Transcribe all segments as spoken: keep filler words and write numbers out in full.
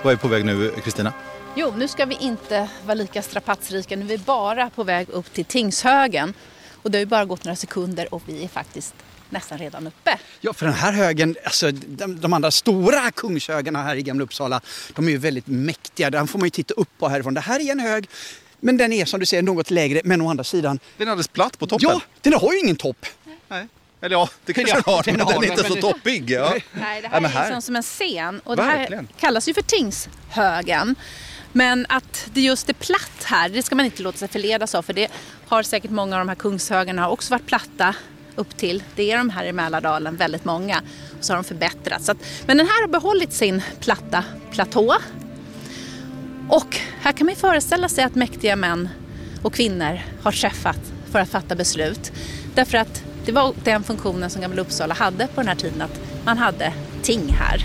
Vad är på väg nu, Kristina? Jo, nu ska vi inte vara lika strapatsrika. Nu är vi bara på väg upp till Tingshögen. Och det har ju bara gått några sekunder och vi är faktiskt nästan redan uppe. Ja, för den här högen, alltså de, de andra stora kungshögarna här i Gamla Uppsala, de är ju väldigt mäktiga. Den får man ju titta upp på härifrån. Det här är en hög, men den är som du ser något lägre, men å andra sidan... Den är alldeles platt på toppen. Ja, den har ju ingen topp. Nej. Eller ja, det kanske Ja, den har, den men har, den är inte men så det- toppig. Ja. Nej, det här Ja, men är här- liksom som en scen. Och det här Verkligen. kallas ju för Tingshögen. Men att det just är platt här, det ska man inte låta sig förledas av. För det har säkert många av de här kungshögarna också varit platta upp till. Det är de här i Mälardalen, väldigt många. Och så har de förbättrats. Så att, men den här har behållit sin platta platå. Och här kan man ju föreställa sig att mäktiga män och kvinnor har träffat för att fatta beslut. Därför att det var den funktionen som Gamla Uppsala hade på den här tiden, att man hade ting här.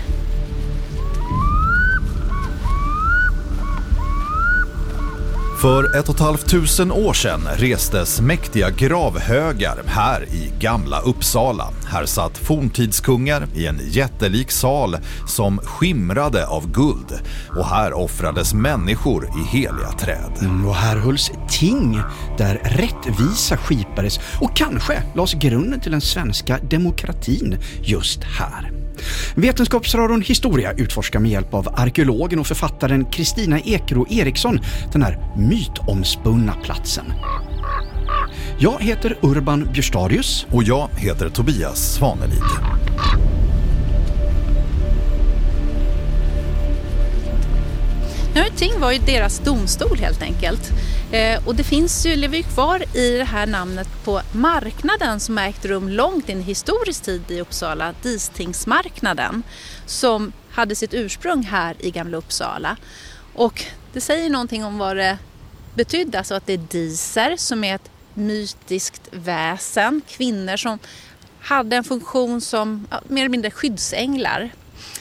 För ett och ett halvt tusen år sedan restes mäktiga gravhögar här i Gamla Uppsala. Här satt forntidskungar i en jättelik sal som skimrade av guld. Och här offrades människor i heliga träd. Mm, och här hölls ting där rättvisa skipades och kanske lades grunden till den svenska demokratin just här. Vetenskapsradion Historia utforskar med hjälp av arkeologen och författaren Kristina Ekro Eriksson den här mytomspunna platsen. Jag heter Urban Björstadius. Och jag heter Tobias Svanelid. Nu, ting var ju deras domstol helt enkelt. Eh, och det finns ju, lever ju kvar i det här namnet på marknaden som har ägt rum långt in i historisk tid i Uppsala, Distingsmarknaden, som hade sitt ursprung här i Gamla Uppsala. Och det säger någonting om vad det betydde, alltså att det är diser som är ett mytiskt väsen, kvinnor som hade en funktion som ja, mer eller mindre skyddsänglar.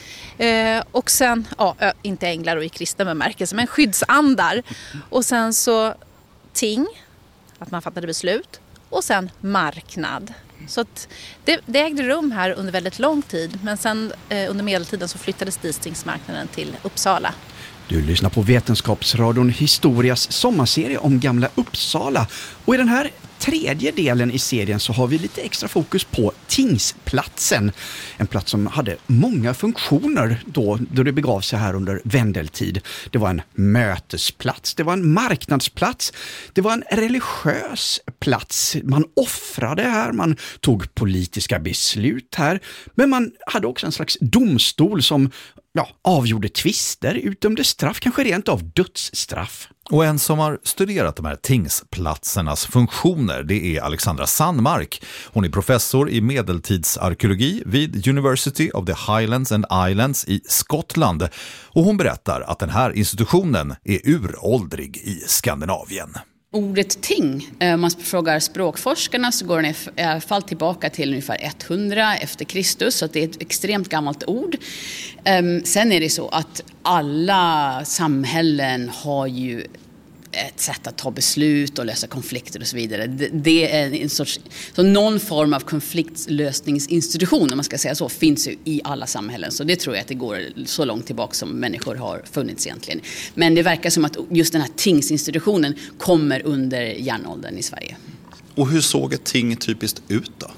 Eh, och sen, ja, inte änglar och i kristen bemärkelse, men skyddsandar. Och sen så ting, att man fattade beslut. Och sen marknad. Så att det, det ägde rum här under väldigt lång tid. Men sen eh, under medeltiden så flyttades Distingsmarknaden till Uppsala. Du lyssnar på Vetenskapsradion Historias sommarserie om Gamla Uppsala. Och i den här tredje delen i serien så har vi lite extra fokus på Tingsplatsen. En plats som hade många funktioner då, då det begav sig här under vändeltid. Det var en mötesplats, det var en marknadsplats, det var en religiös plats. Man offrade här, man tog politiska beslut här. Men man hade också en slags domstol som ja, avgjorde tvister, utdömde straff, kanske rent av dödsstraff. Och en som har studerat de här tingsplatsernas funktioner, det är Alexandra Sandmark. Hon är professor i medeltidsarkeologi vid University of the Highlands and Islands i Skottland. Och hon berättar att den här institutionen är uråldrig i Skandinavien. Ordet ting, om man frågar språkforskarna så går den i alla fall tillbaka till ungefär hundra efter Kristus, så det är ett extremt gammalt ord. Sen är det så att alla samhällen har ju ett sätt att ta beslut och lösa konflikter och så vidare. Det är en sorts, så någon form av konfliktlösningsinstitution, om man ska säga så, finns ju i alla samhällen. Så det tror jag att det går så långt tillbaka som människor har funnits egentligen. Men det verkar som att just den här tingsinstitutionen kommer under järnåldern i Sverige. Och hur såg ett ting typiskt ut då?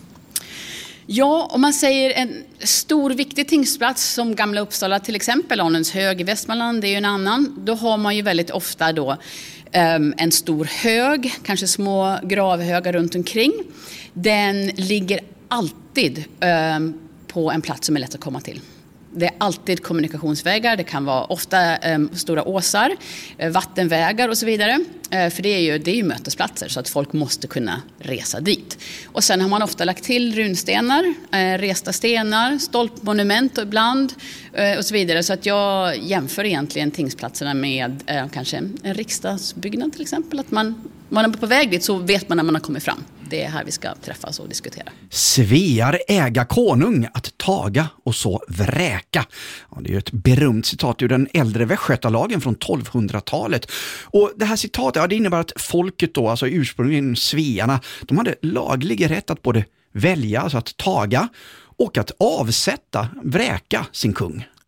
Ja, om man säger en stor viktig tingsplats som Gamla Uppsala, till exempel Alnönshög i Västmanland, det är ju en annan. Då har man ju väldigt ofta då um, en stor hög, kanske små gravhögar runt omkring. Den ligger alltid um, på en plats som är lätt att komma till. Det är alltid kommunikationsvägar, det kan vara ofta um, stora åsar, uh, vattenvägar och så vidare. Uh, för det är, ju, det är ju mötesplatser så att folk måste kunna resa dit. Och sen har man ofta lagt till runstenar, uh, resta stenar, stolpmonument och ibland uh, och så vidare. Så att jag jämför egentligen tingsplatserna med uh, kanske en riksdagsbyggnad till exempel. Att man, man är på väg dit så vet man när man har kommit fram. Det är här vi ska träffas och diskutera. Svear äga konung att taga och så vräka. Ja, det är ju ett berömt citat ur den äldre västgötalagen från tolvhundratalet. Och det här citatet, ja, det innebär att folket då, alltså ursprungligen svearna, de hade laglig rätt att både välja, alltså att taga, och att avsätta, vräka sin kung.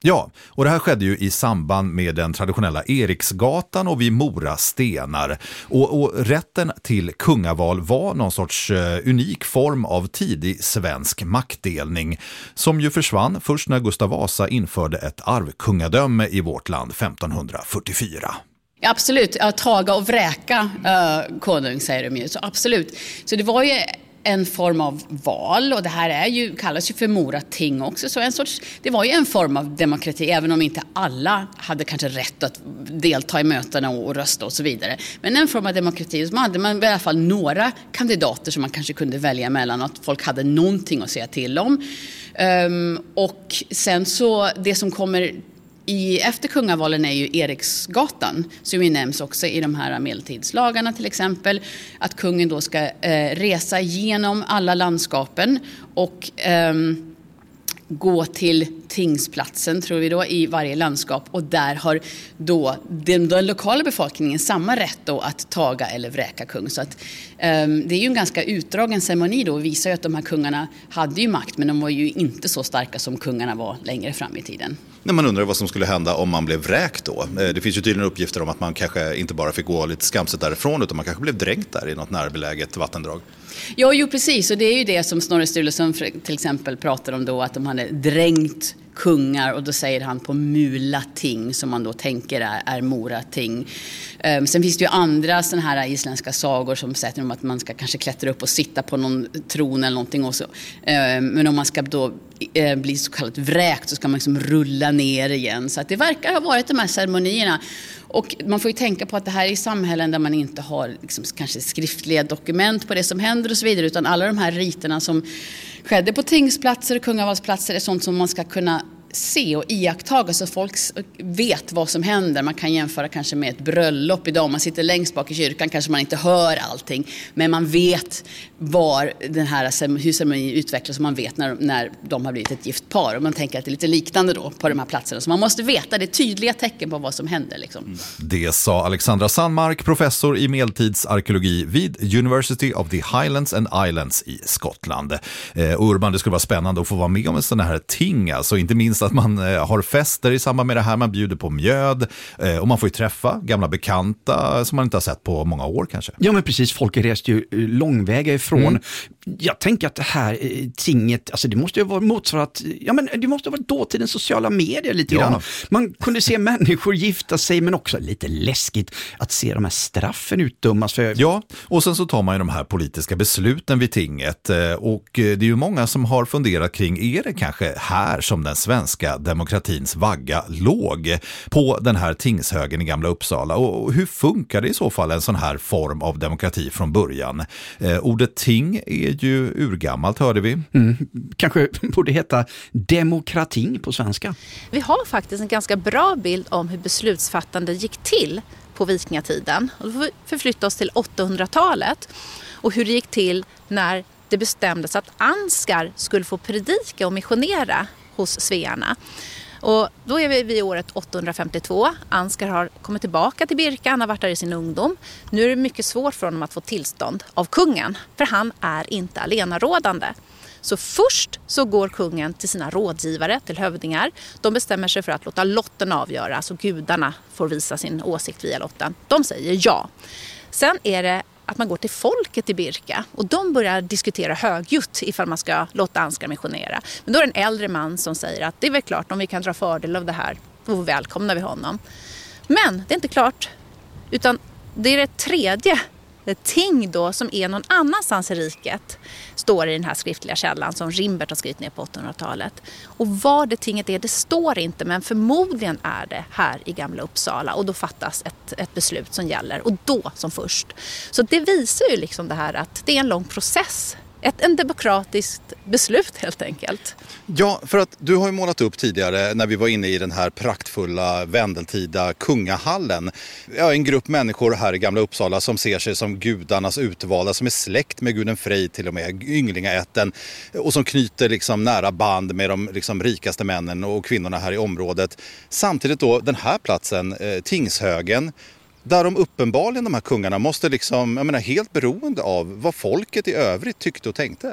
Ja, och det här skedde ju i samband med den traditionella Eriksgatan och vid Mora stenar. Och, och rätten till kungaval var någon sorts uh, unik form av tidig svensk maktdelning som ju försvann först när Gustav Vasa införde ett arvkungadöme i vårt land femtonhundrafyrtiofyra. Ja, absolut, ja, taga och vräka uh, konung säger de ju, så absolut. Så det var ju en form av val, och det här är ju, kallas ju för morating också, så en sorts, det var ju en form av demokrati, även om inte alla hade kanske rätt att delta i mötena och, och rösta och så vidare. Men en form av demokrati, så hade man i alla fall några kandidater som man kanske kunde välja mellan, att folk hade någonting att säga till om. Um, och sen så, det som kommer I, efter kungavalen är ju Eriksgatan, som ju nämns också i de här medeltidslagarna till exempel, att kungen då ska eh, resa genom alla landskapen och eh, gå till tingsplatsen, tror vi då, i varje landskap, och där har då den, den lokala befolkningen samma rätt då att taga eller vräka kung. Så att eh, det är ju en ganska utdragen ceremoni då, och visar ju att de här kungarna hade ju makt, men de var ju inte så starka som kungarna var längre fram i tiden. När man undrar vad som skulle hända om man blev vräkt då. Det finns ju tydligen uppgifter om att man kanske inte bara fick gå lite skamset därifrån, utan man kanske blev dränkt där i något närbeläget vattendrag. Ja, jo precis, och det är ju det som Snorre Sturluson till exempel pratar om då, att de hade dränkt kungar, och då säger han på Mulating, som man då tänker är, är Morating. Um, sen finns det ju andra såna här isländska sagor som säger om att man ska kanske klättra upp och sitta på någon tron eller någonting och så. Um, men om man ska då uh, bli så kallat vräkt, så ska man liksom rulla ner igen. Så att det verkar ha varit de här ceremonierna. Och man får ju tänka på att det här är i samhällen där man inte har liksom kanske skriftliga dokument på det som händer och så vidare, utan alla de här riterna som skedde på tingsplatser och kungavalsplatser är sånt som man ska kunna se och iakttaga, så folk vet vad som händer. Man kan jämföra kanske med ett bröllop idag. Man sitter längst bak i kyrkan, kanske man inte hör allting, men man vet var den här, hur ceremonin utvecklas, och man vet när, när de har blivit ett gift par. Och man tänker att det är lite liknande då på de här platserna. Så man måste veta, det är tydliga tecken på vad som händer liksom. Mm. Det sa Alexandra Sandmark, professor i medeltidsarkeologi vid University of the Highlands and Islands i Skottland. Eh, och Urban, det skulle vara spännande att få vara med om en sån här ting, alltså inte minst att man eh, har fester i samband med det här, man bjuder på mjöd eh, och man får ju träffa gamla bekanta som man inte har sett på många år kanske. Ja, men precis, folk reste ju långväga ifrån. Mm. Jag tänker att det här eh, tinget, alltså det måste ju vara motsvarat, ja men det måste ha varit dåtidens sociala medier lite ja. grann. Man kunde se människor gifta sig, men också lite läskigt att se de här straffen utdömas för. Ja, och sen så tar man ju de här politiska besluten vid tinget, och det är ju många som har funderat kring, är det kanske här som den svenska demokratins vagga låg, på den här tingshögen i Gamla Uppsala, och hur funkar det i så fall en sån här form av demokrati från början? Eh, ordet ting är ju urgammalt, hörde vi. Mm, kanske borde heta demokratin på svenska. Vi har faktiskt en ganska bra bild om hur beslutsfattande gick till på vikingatiden. Och då får vi förflytta oss till åttahundratalet och hur det gick till när det bestämdes att Ansgar skulle få predika och missionera hos svearna. Och då är vi vid året åttahundrafemtiotvå. Ansgar har kommit tillbaka till Birka, han har varit där i sin ungdom. Nu är det mycket svårt för honom att få tillstånd av kungen, för han är inte allenarådande. Så först så går kungen till sina rådgivare, till hövdingar. De bestämmer sig för att låta lotten avgöra, så gudarna får visa sin åsikt via lotten. De säger ja. Sen är det att man går till folket i Birka, och de börjar diskutera högljutt ifall man ska låta Ansgar missionera. Men då är det en äldre man som säger att det är väl klart, om vi kan dra fördel av det här, då välkomnar vi honom. Men det är inte klart, utan det är det tredje det ting då som är någon annanstans i riket, står i den här skriftliga källan som Rimbert har skrivit ner på åttahundratalet. Och vad det tinget är, det står inte, men förmodligen är det här i Gamla Uppsala, och då fattas ett, ett beslut som gäller, och då som först. Så det visar ju liksom det här att det är en lång process. Ett, en demokratiskt beslut helt enkelt. Ja, för att du har ju målat upp tidigare när vi var inne i den här praktfulla vendeltida kungahallen. Ja, en grupp människor här i Gamla Uppsala som ser sig som gudarnas utvalda, som är släkt med guden Frej till och med, ynglingaätten, och som knyter liksom nära band med de liksom rikaste männen och kvinnorna här i området. Samtidigt då den här platsen, eh, Tingshögen, där de uppenbarligen, de här kungarna, måste liksom, jag menar, helt beroende av vad folket i övrigt tyckte och tänkte.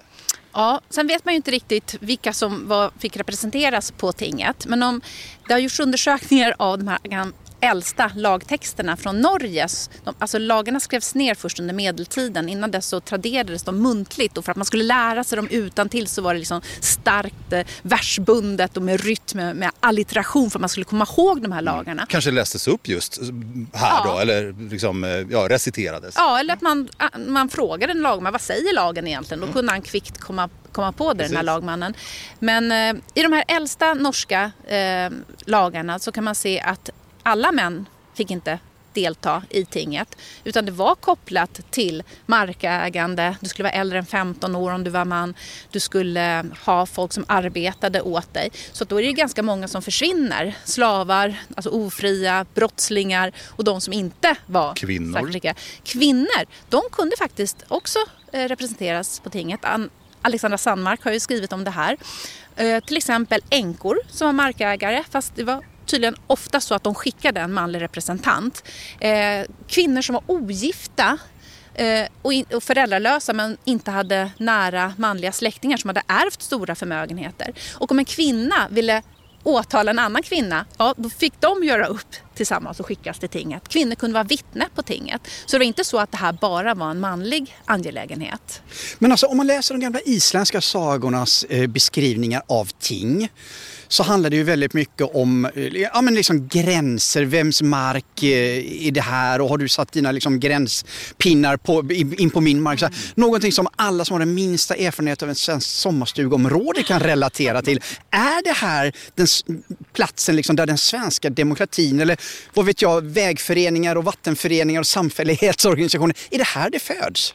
Ja, sen vet man ju inte riktigt vilka som var, fick representeras på tinget. Men om, det har gjorts undersökningar av de här äldsta lagtexterna från Norge. De, alltså lagarna skrevs ner först under medeltiden. Innan dess så traderades de muntligt. Och för att man skulle lära sig dem utan till så var det liksom starkt eh, versbundet och med rytm, med, med allitteration för att man skulle komma ihåg de här lagarna. Kanske lästes upp just här ja. då, eller liksom, ja, reciterades. Ja, eller att man, man frågade en lagman, vad säger lagen egentligen? Då kunde han kvickt komma, komma på det, Precis. den här lagmannen. Men eh, i de här äldsta norska eh, lagarna så kan man se att alla män fick inte delta i tinget, utan det var kopplat till markägande. Du skulle vara äldre än femton år om du var man. Du skulle ha folk som arbetade åt dig. Så då är det ganska många som försvinner. Slavar, alltså ofria, brottslingar och de som inte var kvinnor. Kvinnor, de kunde faktiskt också eh, representeras på tinget. Alexandra Sandmark har ju skrivit om det här. Eh, till exempel änkor som var markägare, fast det var tydligen ofta så att de skickade en manlig representant. Eh, kvinnor som var ogifta eh, och, in, och föräldralösa men inte hade nära manliga släktingar som hade ärvt stora förmögenheter. Och om en kvinna ville åtala en annan kvinna, ja, då fick de göra upp tillsammans och skickas till tinget. Kvinnor kunde vara vittne på tinget. Så det var inte så att det här bara var en manlig angelägenhet. Men alltså om man läser de gamla isländska sagornas eh, beskrivningar av ting så handlar det ju väldigt mycket om ja, men liksom gränser, vems mark eh, är det här och har du satt dina liksom gränspinnar på, in på min mark. Så här, någonting som alla som har den minsta erfarenhet av en svensk sommarstugområde kan relatera till. Är det här den platsen liksom där den svenska demokratin eller vad vet jag, vägföreningar och vattenföreningar och samfällighetsorganisationer, är det här det föds?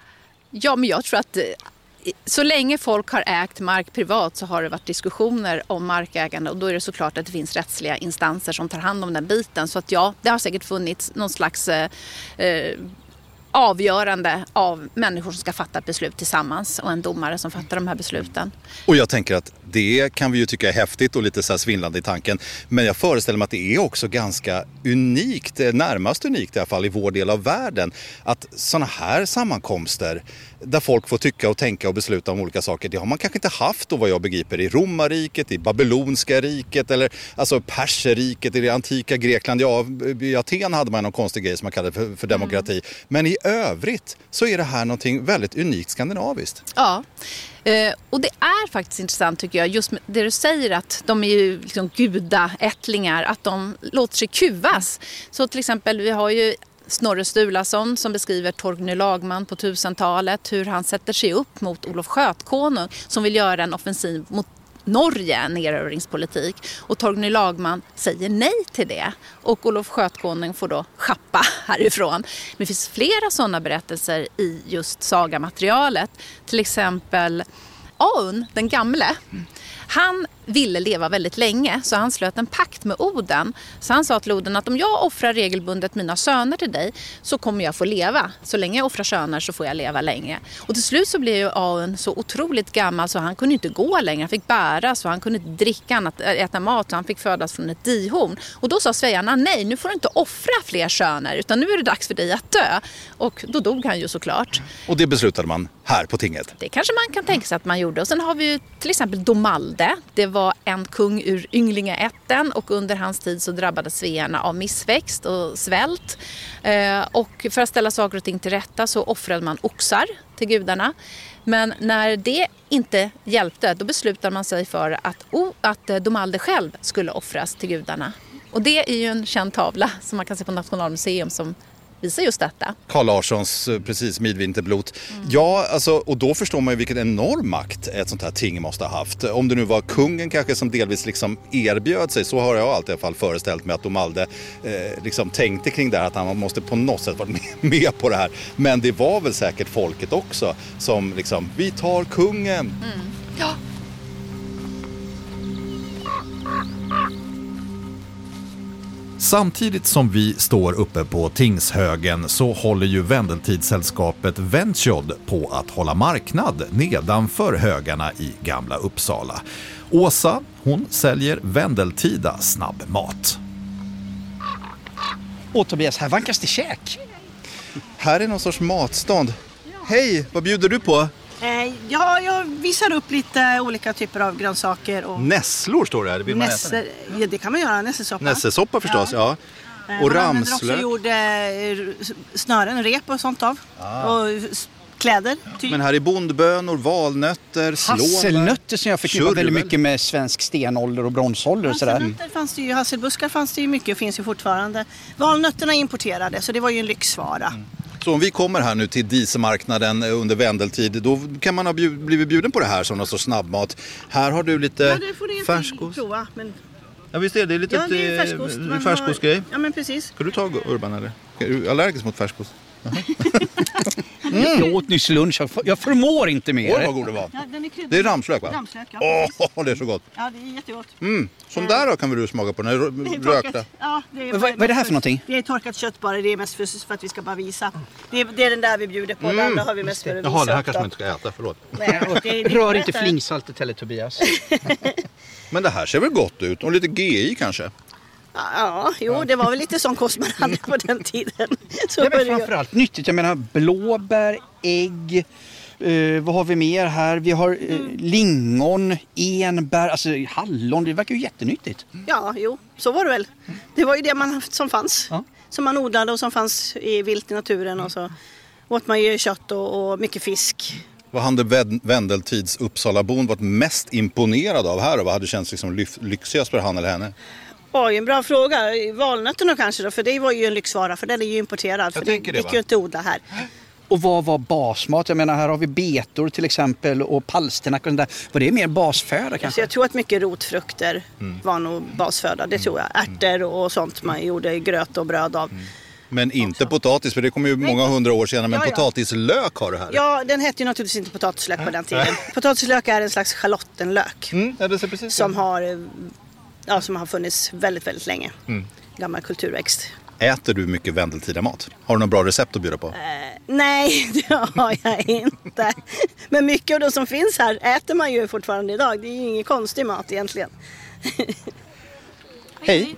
Ja, men jag tror att så länge folk har ägt mark privat så har det varit diskussioner om markägande och då är det såklart att det finns rättsliga instanser som tar hand om den biten. Så att ja, det har säkert funnits någon slags eh, avgörande av människor som ska fatta ett beslut tillsammans och en domare som fattar de här besluten. Och jag tänker att det kan vi ju tycka är häftigt och lite så här svindlande i tanken. Men jag föreställer mig att det är också ganska unikt, närmast unikt i alla fall i vår del av världen, att sådana här sammankomster där folk får tycka och tänka och besluta om olika saker, det har man kanske inte haft då vad jag begriper i Romarriket, i Babylonska riket eller alltså Perserriket, i det antika Grekland. Ja, i Aten hade man någon konstig grej som man kallade för, för demokrati. Mm. Men i övrigt så är det här någonting väldigt unikt skandinaviskt. Ja, eh, och det är faktiskt intressant tycker jag, just det du säger att de är ju liksom gudaättlingar, att de låter sig kuvas. Så till exempel, vi har ju Snorre Sturlason som beskriver Torgny Lagman på tusentalet, hur han sätter sig upp mot Olof Skötkonung som vill göra en offensiv mot Norge, en erövringspolitik. Och Torgny Lagman säger nej till det. Och Olof Skötkonung får då schappa härifrån. Men det finns flera sådana berättelser i just sagamaterialet. Till exempel Aun, den gamle. Han ville leva väldigt länge så han slöt en pakt med Oden. Så han sa till Oden att om jag offrar regelbundet mina söner till dig så kommer jag få leva. Så länge jag offrar söner så får jag leva länge. Och till slut så blev ju Aun så otroligt gammal så han kunde inte gå längre. Han fick bära så han kunde inte dricka annat, äta mat så han fick födas från ett dihorn. Och då sa svearna nej, nu får du inte offra fler söner utan nu är det dags för dig att dö. Och då dog han ju såklart. Och det beslutade man här på tinget? Det kanske man kan tänka sig att man gjorde. Och sen har vi ju till exempel Domalde. Det var en kung ur ynglingaätten och under hans tid så drabbades svearna av missväxt och svält. Eh, och för att ställa saker och ting till rätta så offrade man oxar till gudarna. Men när det inte hjälpte då beslutade man sig för att, oh, att Domalde själv skulle offras till gudarna. Och det är ju en känd tavla som man kan se på Nationalmuseum som visar just detta. Carl Larssons, precis, Midvinterblot. Mm. Ja, alltså, och då förstår man ju vilken enorm makt ett sånt här ting måste ha haft. Om det nu var kungen kanske som delvis liksom erbjöd sig, så har jag alltid i alla fall föreställt mig att Domalde eh, liksom tänkte kring det här, att han måste på något sätt vara med, med på det här. Men det var väl säkert folket också som liksom, vi tar kungen. Mm. Ja. Samtidigt som vi står uppe på Tingshögen så håller ju Vendeltidssällskapet Ventjod på att hålla marknad nedanför högarna i Gamla Uppsala. Åsa, hon säljer Vendeltida snabbmat. Och Tobias, här vankas det käk. Här är någon sorts matstånd. Hej, vad bjuder du på? Eh, ja, jag visar upp lite olika typer av grönsaker. Och Nässlor står det här. Det, vill man nässe, äta. ja, det kan man göra, nässesoppa. Nässesoppa förstås, ja. ja. Eh, Och man använder också ramslök. gjord eh, snören, rep och sånt av. Ah. Och s- kläder, typ. Men här är bondbönor, valnötter, slånbär. Hasselnötter som jag förknippar Tjurvel. väldigt mycket med svensk stenålder och bronsålder och sådär. Hasselnötter fanns det ju, hasselbuskar fanns det ju mycket och finns ju fortfarande. Valnötterna är importerade, så det var ju en lyxvara. Mm. Så om vi kommer här nu till dieselmarknaden under vendeltid, då kan man ha bjud, blivit bjuden på det här som någon sorts snabbmat. Här har du lite Ja, det får du inte färskost. prova. Men... Ja visst är det lite Ja, det är färskost. Man färskostgrej. har... Ja, men precis. Ska du ta Urban eller? Är du allergisk mot färskost? Mm. Jag åt nyss lunch, jag för- jag förmår inte mer. Oj vad god det var. Ja, den är kryddad. Det är ramslök va? Ramslök, ja. Åh, det är så gott. Ja, det är jättegott. Mm. Som där då kan väl du smaka på, den här Det är rö- torkat. rökta. Ja, det är, Vad- vad är det här för någonting? Det är torkat kött bara, det är mest för, för att vi ska bara visa. Det är, det är den där vi bjuder på, det andra har vi mest för att visa. Jaha, det här upp kanske då. man inte ska äta, förlåt. Nej, det är- det är Rör rätt inte där. flingsaltet heller, Tobias. Men det här ser väl gott ut? Och lite G I kanske? Ja, jo, det var väl lite sån kost man hade på den tiden. Så Det är var väl det ju. framförallt nyttigt. Jag menar blåbär, ägg, eh, vad har vi mer här? Vi har eh, lingon, enbär, alltså hallon. Det verkar ju jättenyttigt. Ja, jo, så var det väl. Det var ju det man, som fanns. Ja. Som man odlade och som fanns i vilt i naturen. Och så åt man ju kött och, och mycket fisk. Vad hade Vend- Vendeltids Uppsalabon varit mest imponerad av här och vad hade känts liksom lyf- lyxigast för han eller henne? Oj, en bra fråga. Valnötterna kanske då, för det var ju en lyxvara, för den är ju importerad. För det tänker det, gick va? ju inte att odla här. Och vad var basmat? Jag menar, här har vi betor till exempel och palsternack och sånt där. Var det mer basföda Så kanske? jag tror att mycket rotfrukter var nog basföda, det tror jag. Ärtor och sånt man gjorde gröt och bröd av. Men inte potatis, för det kommer ju många hundra år senare. Men Ja, ja. potatislök har du här. Ja, den hette ju naturligtvis inte potatislök på den tiden. Potatislök är en slags schalottenlök Mm, ja, det ser precis som har, eh, ja, som har funnits väldigt, väldigt länge. Gammal kulturväxt. Äter du mycket vendeltida mat? Har du några bra recept att bjuda på? Eh, nej, det har jag inte. Men mycket av det som finns här äter man ju fortfarande idag. Det är ju ingen konstig mat egentligen. Hej!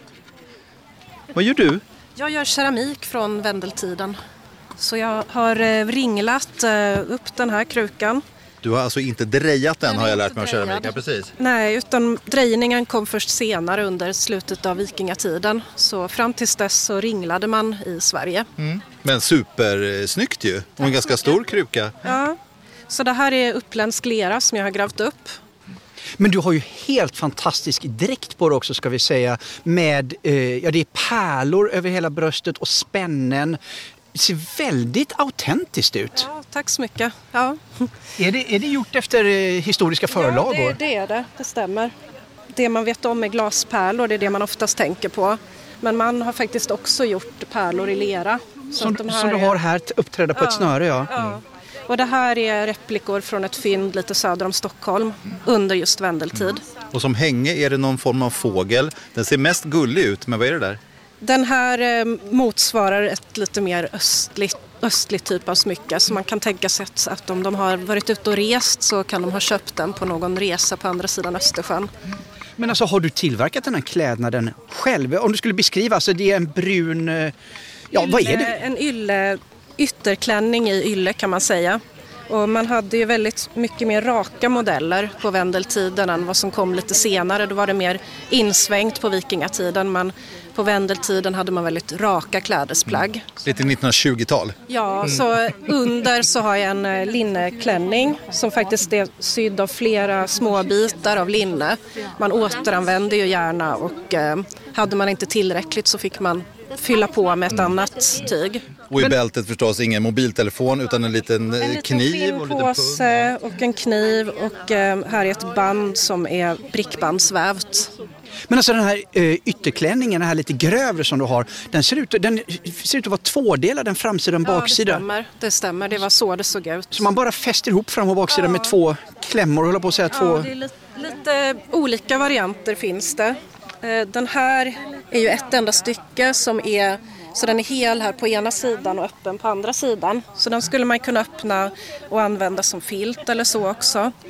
Vad gör du? Jag gör keramik från vendeltiden. Så jag har eh, ringlat eh, upp den här krukan. Du har alltså inte drejat den Den har är jag lärt inte mig av keramik. drejad. Ja, precis. Nej, utan drejningen kom först senare under slutet av vikingatiden. Så fram tills dess så ringlade man i Sverige. Men supersnyggt ju. Och en ganska stor kruka. Ja. Så det här är uppländsk lera som jag har grävt upp. Men du har ju helt fantastisk dräkt på dig också ska vi säga. Med, eh, ja det är pärlor över hela bröstet och spännen. Det ser väldigt autentiskt ut. Ja, tack så mycket. Ja. Är det, är det gjort efter eh, historiska förlagor? Ja, det, det är det. Det stämmer. Det man vet om är glaspärlor, det är det man oftast tänker på. Men man har faktiskt också gjort pärlor i lera. Så Som, att de här som du är- har här t- uppträdda på ett snöre, ja. Ja. Och det här är replikor från ett fynd lite söder om Stockholm under just vendeltid. Och som hänge är det någon form av fågel. Den ser mest gullig ut, men vad är det där? Den här eh, motsvarar ett lite mer östligt, östligt typ av smycke. Så man kan tänka sig att, att om de har varit ute och rest så kan de ha köpt den på någon resa på andra sidan Östersjön. Men alltså har du tillverkat den här klädnaden själv? Om du skulle beskriva, alltså det är en brun... eh, Ja, vad är det? En ylle, ytterklänning i ylle kan man säga. Och man hade ju väldigt mycket mer raka modeller på vendeltiden än vad som kom lite senare. Då var det mer insvängt på vikingatiden, men på vendeltiden hade man väldigt raka klädesplagg. Lite nittonhundratjugotal. Ja, så under så har jag en eh, linneklänning som faktiskt är sydd av flera små bitar av linne. Man återanvänder ju gärna och eh, hade man inte tillräckligt så fick man fylla på med ett annat tyg. Och i bältet förstås ingen mobiltelefon utan en liten, En eh, liten kniv och lite pung. skinnpåse och en kniv och eh, här är ett band som är brickbandsvävt. Men alltså den här eh, ytterklänningen, den här lite grövre som du har, den ser ut, den ser ut att vara tvådelad, den framsida och en Ja, det baksida. stämmer. Det stämmer, det var så det såg ut. Så man bara fäster ihop fram och baksida med två klämmor, håller på att säga Ja, två... det är lite, lite olika varianter finns det. Eh, Den här är ju ett enda stycke som är, så den är hel här på ena sidan och öppen på andra sidan. Så den skulle man kunna öppna och använda som filt eller så också.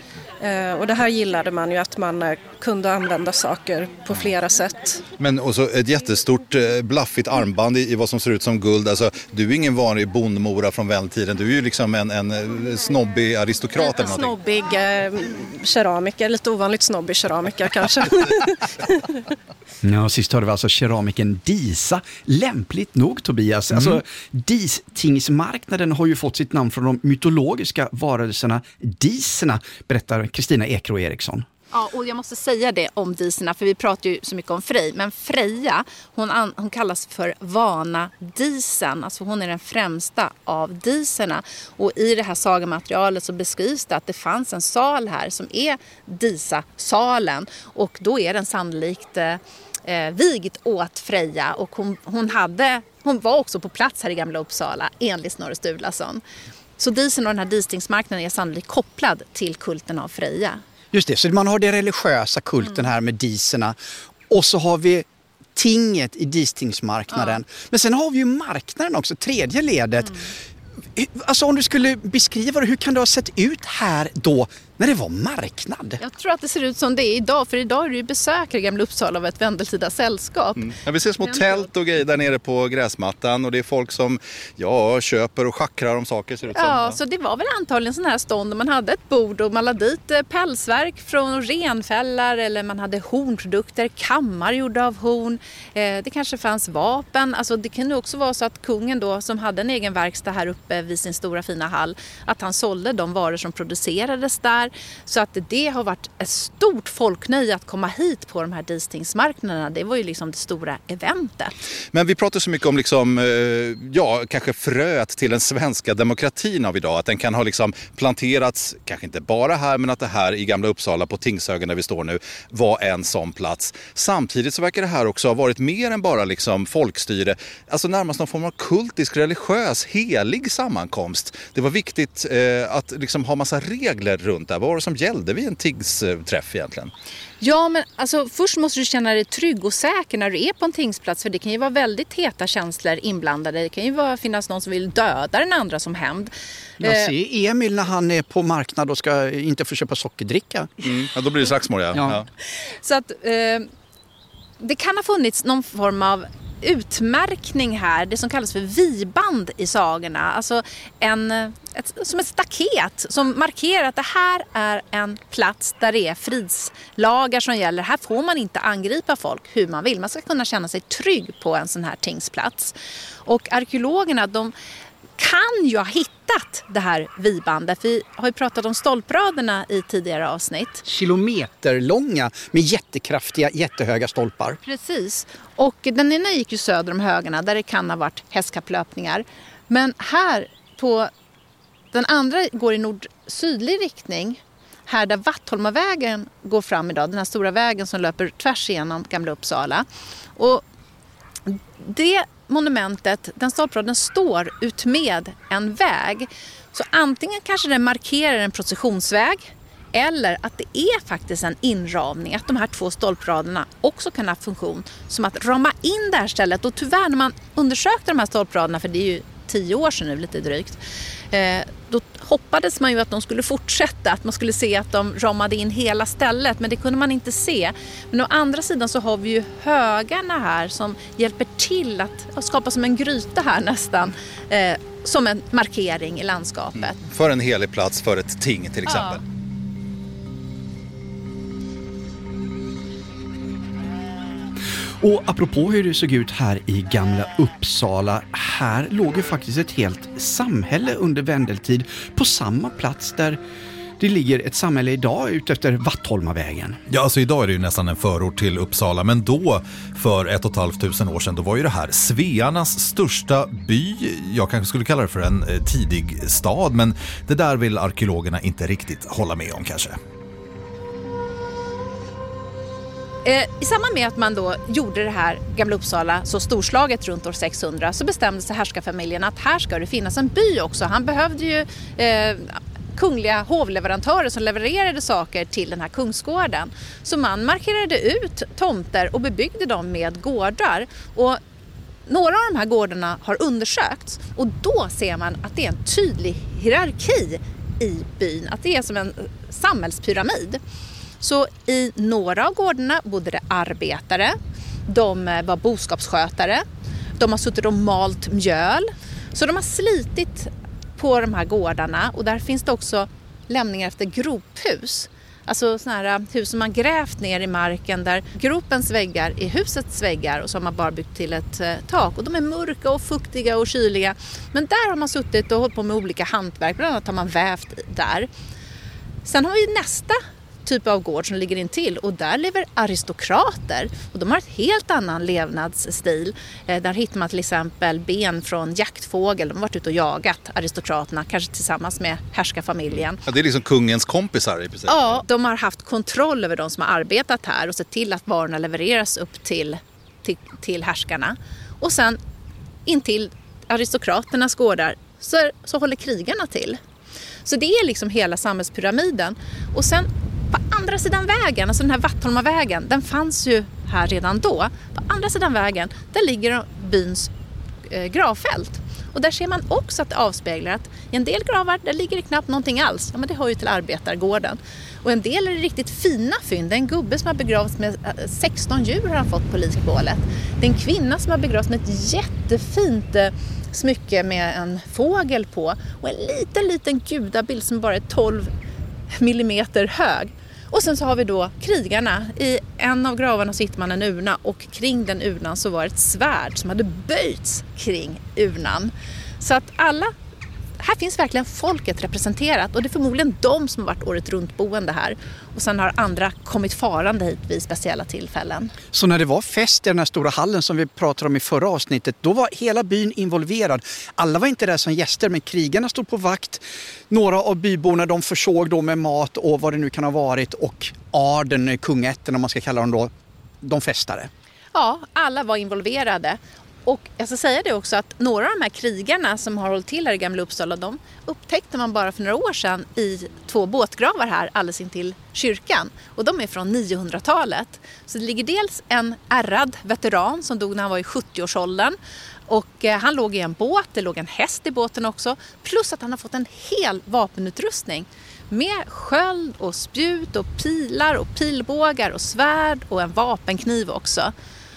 Och det här gillade man ju, att man kunde använda saker på flera sätt. Men också ett jättestort blaffigt armband i, i vad som ser ut som guld. Alltså, du är ingen vanlig bondmora från väntiden. Du är ju liksom en, en snobbig aristokrat eller någonting. Snobbig eh, keramiker, lite ovanligt snobbig keramiker kanske. Ja, sist hörde vi alltså keramiken Disa. Lämpligt nog, Tobias. Mm. Alltså, distingsmarknaden har ju fått sitt namn från de mytologiska varelserna diserna, berättar Kristina Ekro Eriksson. Ja, och jag måste säga det om diserna, för vi pratar ju så mycket om Frej. Men Freja, hon, an, hon kallas för Vana-disen. Alltså hon är den främsta av diserna. Och i det här sagamaterialet så beskrivs det att det fanns en sal här som är Disa-salen. Och då är den sannolikt eh, vigd åt Freja. Och hon, hon, hade, hon var också på plats här i Gamla Uppsala, enligt Snorre Sturlason. Så disen och den här distingsmarknaden är sannolikt kopplad till kulten av Freja. Just det, så man har det religiösa kulten här med diserna. Och så har vi tinget i distingsmarknaden. Ja. Men sen har vi ju marknaden också, tredje ledet. Mm. Alltså om du skulle beskriva det, hur kan det ha sett ut här då när det var marknad? Jag tror att det ser ut som det är idag, för idag är det ju besökare i Gamla Uppsala av ett vendeltida sällskap. Mm. Ja, vi ser små tält och grejer där nere på gräsmattan och det är folk som ja, köper och schackrar om saker. Ser ut som. Ja, så det var väl antagligen sån här stånd och man hade ett bord och man lade dit pälsverk från renfällar eller man hade hornprodukter, kammar gjorda av horn. Det kanske fanns vapen. Alltså det kan ju också vara så att kungen då som hade en egen verkstad här uppe vid sin stora fina hall, att han sålde de varor som producerades där. Så att det har varit ett stort folknöje att komma hit på de här distingsmarknaderna. Det var ju liksom det stora eventet. Men vi pratar så mycket om liksom, ja, kanske fröet till den svenska demokratin av idag. Att den kan ha liksom planterats, kanske inte bara här, men att det här i Gamla Uppsala på Tingshögen där vi står nu var en sån plats. Samtidigt så verkar det här också ha varit mer än bara liksom folkstyre. Alltså närmast någon form av kultisk, religiös, helig sammankomst. Det var viktigt eh, att liksom ha massa regler runt det. Vad var det som gällde vid en tingsträff egentligen? Ja, men alltså, först måste du känna dig trygg och säker när du är på en tingsplats. För det kan ju vara väldigt heta känslor inblandade. Det kan ju vara, finnas någon som vill döda den andra som hämnd. Jag ser Emil när han är på marknad och ska inte få köpa sockerdricka. Mm. Ja, då blir det slagsmål, ja. Ja. Ja. Så att eh, det kan ha funnits någon form av utmärkning här, det som kallas för viband i sagorna. Alltså en, ett, som ett staket som markerar att det här är en plats där det är fridslagar som gäller. Här får man inte angripa folk hur man vill. Man ska kunna känna sig trygg på en sån här tingsplats. Och arkeologerna, de kan ju ha hittat det här vibandet. Vi har ju pratat om stolpraderna i tidigare avsnitt. Kilometerlånga med jättekraftiga, jättehöga stolpar. Precis. Och den ena gick ju söder om högarna där det kan ha varit hästkapplöpningar. Men här på den andra går i nord-sydlig riktning. Här där Vattholmavägen går fram idag. Den här stora vägen som löper tvärs igenom Gamla Uppsala. Och det monumentet, den stolpraden står ut med en väg. Så antingen kanske den markerar en processionsväg eller att det är faktiskt en inramning. Att de här två stolpraderna också kan ha funktion som att rama in det här stället. Och tyvärr när man undersökte de här stolpraderna, för det är ju tio år sedan nu lite drygt, eh, då hoppades man ju att de skulle fortsätta, att man skulle se att de ramade in hela stället, men det kunde man inte se. Men å andra sidan så har vi ju högarna här som hjälper till att, att skapa som en gryta här nästan, eh, som en markering i landskapet. Mm. För en helig plats, för ett ting till exempel. Ja. Och apropå hur det såg ut här i Gamla Uppsala, här låg ju faktiskt ett helt samhälle under vendeltid på samma plats där det ligger ett samhälle idag ut efter Vattholmavägen. Ja, alltså idag är det ju nästan en förort till Uppsala, men då för ett och ett halvt tusen år sedan, då var ju det här Svearnas största by. Jag kanske skulle kalla det för en eh, tidig stad, men det där vill arkeologerna inte riktigt hålla med om kanske. I samband med att man då gjorde det här Gamla Uppsala så storslaget runt år sexhundra så bestämde sig härskarfamiljen att här ska det finnas en by också. Han behövde ju eh, kungliga hovleverantörer som levererade saker till den här kungsgården. Så man markerade ut tomter och bebyggde dem med gårdar. Och några av de här gårdarna har undersökts och då ser man att det är en tydlig hierarki i byn. Att det är som en samhällspyramid. Så i några av gårdarna bodde det arbetare. De var boskapsskötare. De har suttit och malt mjöl. Så de har slitit på de här gårdarna. Och där finns det också lämningar efter grophus. Alltså sådana här hus som man grävt ner i marken där gropens väggar är husets väggar och så har man bara byggt till ett eh, tak. Och de är mörka och fuktiga och kyliga. Men där har man suttit och hållit på med olika hantverk. Bland annat har man vävt där. Sen har vi nästa typ av gård som ligger in till och där lever aristokrater och de har ett helt annan levnadsstil. Eh, där hittar man till exempel ben från jaktfågel. De har varit ute och jagat, aristokraterna, kanske tillsammans med härskarfamiljen. Ja, det är liksom kungens kompisar i princip. Ja, de har haft kontroll över de som har arbetat här och sett till att varorna levereras upp till, till, till härskarna. Och sen in till aristokraternas gårdar så, så håller krigarna till. Så det är liksom hela samhällspyramiden. Och sen på andra sidan vägen, alltså den här Vattholmavägen, den fanns ju här redan då. På andra sidan vägen, där ligger byns eh, gravfält. Och där ser man också att det avspeglar att i en del gravar, där ligger det knappt någonting alls. Ja, men det hör ju till arbetargården. Och en del är det riktigt fina fynd. Det är en gubbe som har begravts med sexton djur har han fått på likbålet. Det är en kvinna som har begravts med ett jättefint eh, smycke med en fågel på. Och en liten, liten gudabild som bara är tolv millimeter hög. Och sen så har vi då krigarna. I en av gravarna så hittar man en urna och kring den urnan så var ett svärd som hade böjts kring urnan. Så att alla, här finns verkligen folket representerat och det är förmodligen de som har varit året runt boende här. Och sen har andra kommit farande hit vid speciella tillfällen. Så när det var fest i den här stora hallen som vi pratade om i förra avsnittet, då var hela byn involverad. Alla var inte där som gäster, men krigarna stod på vakt. Några av byborna de försåg då med mat och vad det nu kan ha varit. Och adeln, kungaätten om man ska kalla dem då, de festade. Ja, alla var involverade. Och jag ska säga det också att några av de här krigarna som har hållit till här i Gamla Uppsala, de upptäckte man bara för några år sedan i två båtgravar här alldeles intill kyrkan. Och de är från niohundratalet. Så det ligger dels en ärrad veteran som dog när han var i sjuttioårsåldern. Och eh, han låg i en båt, det låg en häst i båten också. Plus att han har fått en hel vapenutrustning. Med sköld och spjut och pilar och pilbågar och svärd och en vapenkniv också.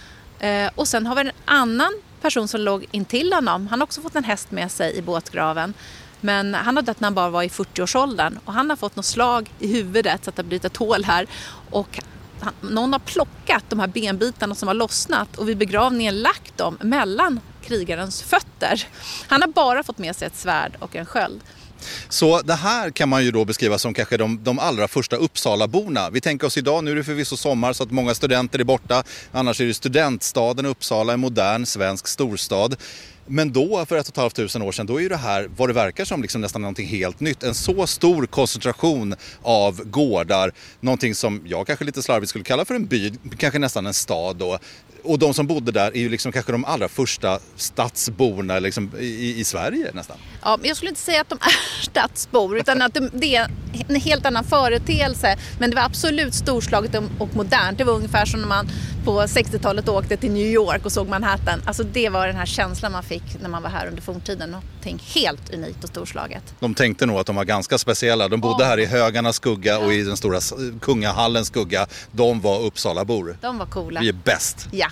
Eh, och sen har vi en annan person som låg intill honom. Han har också fått en häst med sig i båtgraven. Men han har dött när han bara var i fyrtioårsåldern. Och han har fått något slag i huvudet så att det har blivit ett hål här. Och han, någon har plockat de här benbitarna som har lossnat och vid begravningen lagt dem mellan krigarens fötter. Han har bara fått med sig ett svärd och en sköld. Så det här kan man ju då beskriva som kanske de, de allra första Uppsalaborna. Vi tänker oss idag, nu är det förvisso sommar så att många studenter är borta. Annars är det studentstaden Uppsala, en modern svensk storstad. Men då, för ett och ett halvt tusen år sedan, då är ju det här, vad det verkar som, liksom nästan någonting helt nytt. En så stor koncentration av gårdar, någonting som jag kanske lite slarvigt skulle kalla för en by, kanske nästan en stad då. Och de som bodde där är ju liksom kanske de allra första stadsborna liksom i, i Sverige nästan. Ja, men jag skulle inte säga att de är stadsbor utan att det är en helt annan företeelse. Men det var absolut storslaget och modernt. Det var ungefär som när man på sextiotalet åkte till New York och såg Manhattan. Alltså det var den här känslan man fick när man var här under forntiden. Någonting helt unikt och storslaget. De tänkte nog att de var ganska speciella. De bodde oh. här i högarnas skugga ja. och i den stora kungahallens skugga. De var Uppsalabor. De var coola. Vi är bäst. Ja.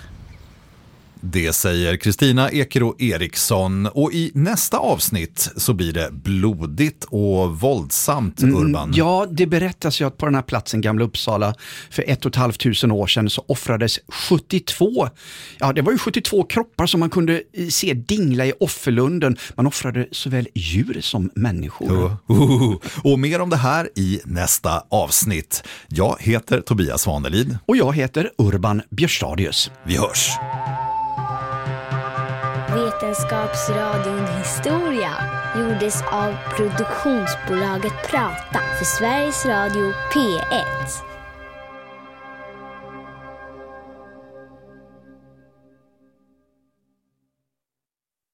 Det säger Kristina Ekero Eriksson och i nästa avsnitt så blir det blodigt och våldsamt, Urban. Mm, ja, det berättas ju att på den här platsen, Gamla Uppsala, för ett och ett halvt tusen år sedan så offrades sjuttiotvå, ja det var ju sjuttiotvå kroppar som man kunde se dingla i offerlunden. Man offrade såväl djur som människor. Uh, uh, och mer om det här i nästa avsnitt. Jag heter Tobias Svanelid. Och jag heter Urban Björstadius. Vi hörs! Vetenskapsradion Historia gjordes av produktionsbolaget Prata för Sveriges Radio P ett.